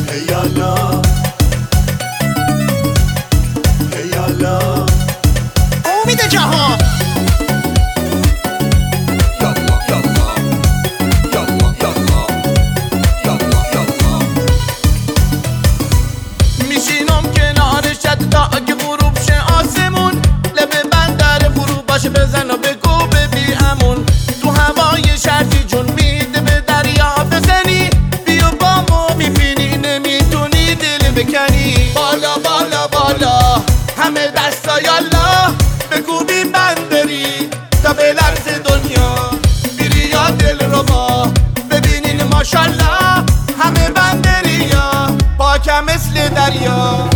هیالا هیالا امید جهان میشینم کنارش تا اگه غروب شه آسمون لبه بندر فرو باشه بزن و بگو ببی امون تو هوای شرطی جون میده به دریا بزنی بیا با ما میبینی نمیتونی دل بکنی بالا بالا بالا همه دستا یالا بگو بی بندری تا به لرز دنیا بیری یا دل رو با ببینین ماشالله همه بندری یا پاکم مثل دریا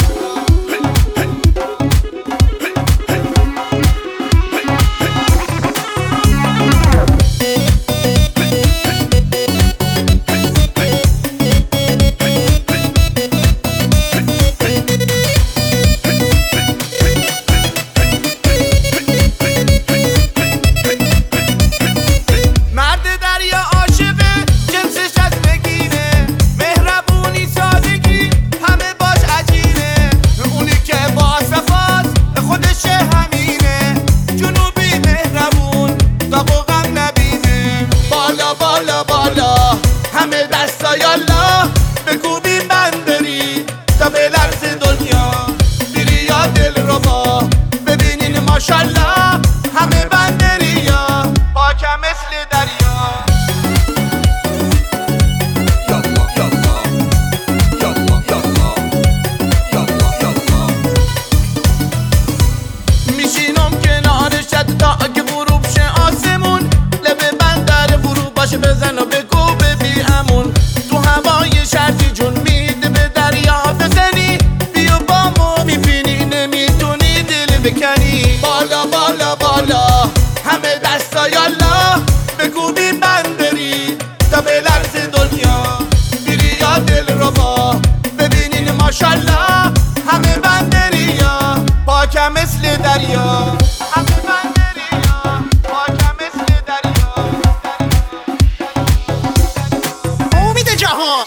همه دستا یالا بگو بی بندری تا به لرز دنیا بیری یا دل رو با ببینین ماشالله همه بندری یا پاکم مثل دریا میشینم کنارش تا اگه غروب شه آسمون لبه بندر فرو باشه بزن و بگو ببی امون تو هوای شرطی جون میده به دریا بزنی بیا با ما میبینی نمیتونی دل بکنی بالا بالا بالا همه دستا یالا بگو بی بندری تا به لرز دنیا بیری یا دل رو با ببینین ماشالله همه بندری یا پاکم مثل دریا همه بندری یا پاکم مثل دریا امید جهان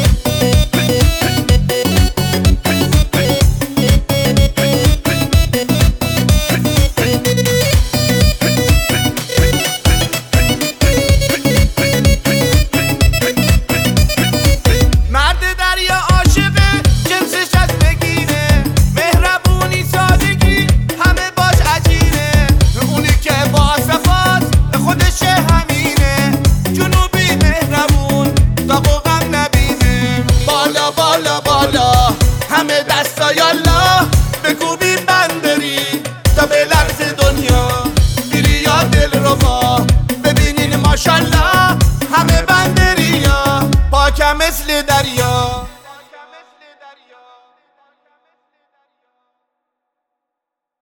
همه دستا یالا بگو بی بندری تا به لرز دنیا بیری یا دل رو با ببینین ماشالله همه بندری یا پاکم مثل دریا